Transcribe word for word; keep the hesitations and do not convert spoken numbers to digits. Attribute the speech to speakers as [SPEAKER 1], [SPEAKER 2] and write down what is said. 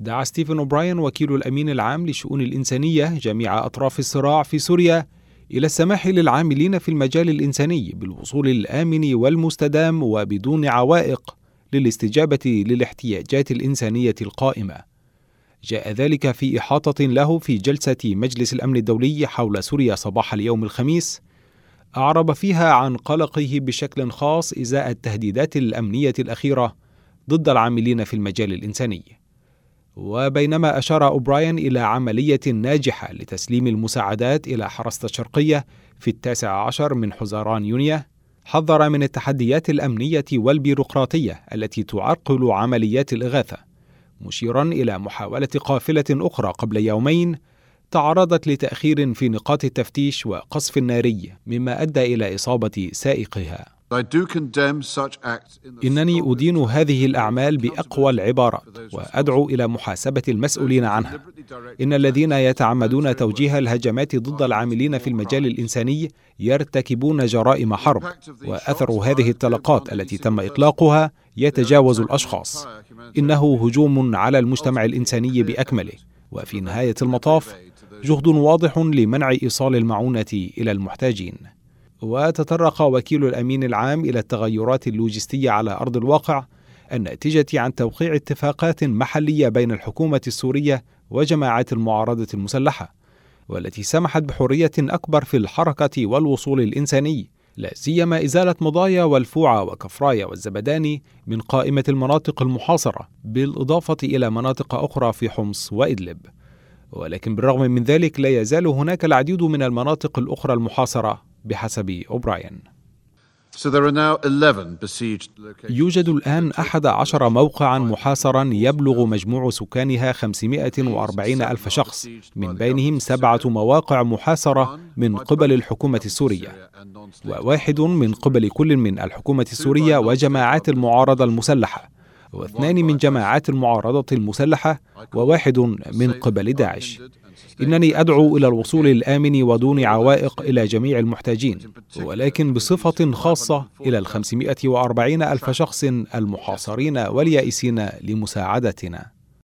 [SPEAKER 1] دعا ستيفن أوبراين وكيل الأمين العام لشؤون الإنسانية جميع أطراف الصراع في سوريا إلى السماح للعاملين في المجال الإنساني بالوصول الآمن والمستدام وبدون عوائق للاستجابة للاحتياجات الإنسانية القائمة. جاء ذلك في إحاطة له في جلسة مجلس الأمن الدولي حول سوريا صباح اليوم الخميس، أعرب فيها عن قلقه بشكل خاص إزاء التهديدات الأمنية الأخيرة ضد العاملين في المجال الإنساني. وبينما أشار أوبراين إلى عملية ناجحة لتسليم المساعدات إلى حرسة الشرقية في التاسع عشر من حزيران يونيو، حذر من التحديات الأمنية والبيروقراطية التي تعرقل عمليات الإغاثة، مشيرا إلى محاولة قافلة أخرى قبل يومين تعرضت لتأخير في نقاط التفتيش وقصف ناري مما أدى إلى إصابة سائقها. إنني أدين هذه الأعمال بأقوى العبارات وأدعو إلى محاسبة المسؤولين عنها. إن الذين يتعمدون توجيه الهجمات ضد العاملين في المجال الإنساني يرتكبون جرائم حرب، وأثر هذه الطلقات التي تم إطلاقها يتجاوز الأشخاص. إنه هجوم على المجتمع الإنساني بأكمله، وفي نهاية المطاف جهد واضح لمنع إيصال المعونة إلى المحتاجين. وتطرق وكيل الأمين العام إلى التغيرات اللوجستية على أرض الواقع الناتجة عن توقيع اتفاقات محلية بين الحكومة السورية وجماعات المعارضة المسلحة، والتي سمحت بحرية أكبر في الحركة والوصول الإنساني، لا سيما إزالة مضايا والفوعة وكفرايا والزبداني من قائمة المناطق المحاصرة، بالإضافة إلى مناطق أخرى في حمص وإدلب. ولكن بالرغم من ذلك لا يزال هناك العديد من المناطق الأخرى المحاصرة بحسب أوبراين. يوجد الآن أحد عشر موقعا محاصرا يبلغ مجموع سكانها خمسمائة وأربعين ألف شخص، من بينهم سبعة مواقع محاصرة من قبل الحكومة السورية، وواحد من قبل كل من الحكومة السورية وجماعات المعارضة المسلحة، واثنان من جماعات المعارضة المسلحة، وواحد من قبل داعش. إنني أدعو إلى الوصول الآمن ودون عوائق إلى جميع المحتاجين، ولكن بصفة خاصة إلى الخمسمائة وأربعين ألف شخص المحاصرين واليائسين لمساعدتنا.